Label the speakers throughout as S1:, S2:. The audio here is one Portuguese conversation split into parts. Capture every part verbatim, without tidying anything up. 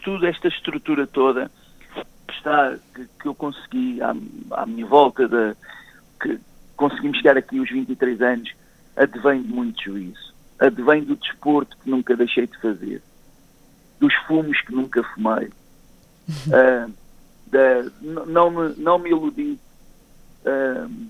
S1: tudo, esta estrutura toda está, que, que eu consegui à, à minha volta, de, que conseguimos chegar aqui aos vinte e três anos, advém de muito juízo, advém do desporto que nunca deixei de fazer, dos fumos que nunca fumei, uh, da, não, me, não me iludi. Uh,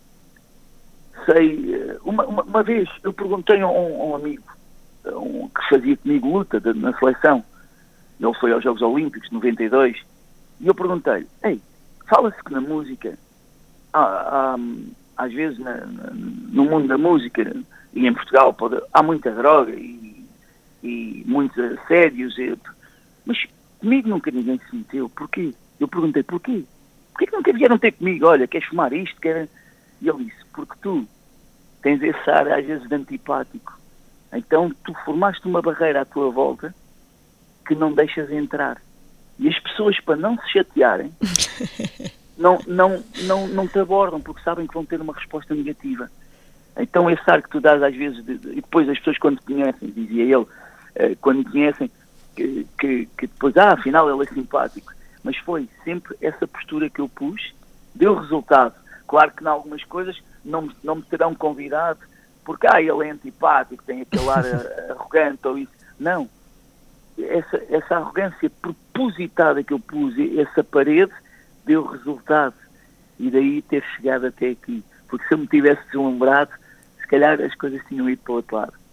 S1: sei, uma, uma, uma vez eu perguntei a um, a um amigo um, que fazia comigo luta de, na seleção, ele foi aos Jogos Olímpicos de noventa e dois, e eu perguntei-lhe, ei, fala-se que na música, há, há, às vezes na, na, no mundo da música, e em Portugal pode, há muita droga e, e muitos assédios, e, mas comigo nunca ninguém se meteu, porquê? Eu perguntei, porquê? Porquê que nunca vieram ter comigo? Olha, queres fumar isto? Quer... E ele disse, porque tu tens esse ar às vezes de antipático, então tu formaste uma barreira à tua volta que não deixas entrar. E as pessoas, para não se chatearem, não, não, não, não te abordam, porque sabem que vão ter uma resposta negativa. Então esse ar que tu dás às vezes, de, de, e depois as pessoas quando te conhecem, dizia ele, eh, quando te conhecem, que, que, que depois, ah, afinal ele é simpático. Mas foi sempre essa postura que eu pus, deu resultado. Claro que em algumas coisas não, não me terão convidado, porque ah, ele é antipático, tem aquele ar arrogante ou isso. Não. Essa, essa arrogância propositada que eu pus, essa parede, deu resultado. E daí ter chegado até aqui. Porque se eu me tivesse deslumbrado, se calhar as coisas tinham ido para o outro lado.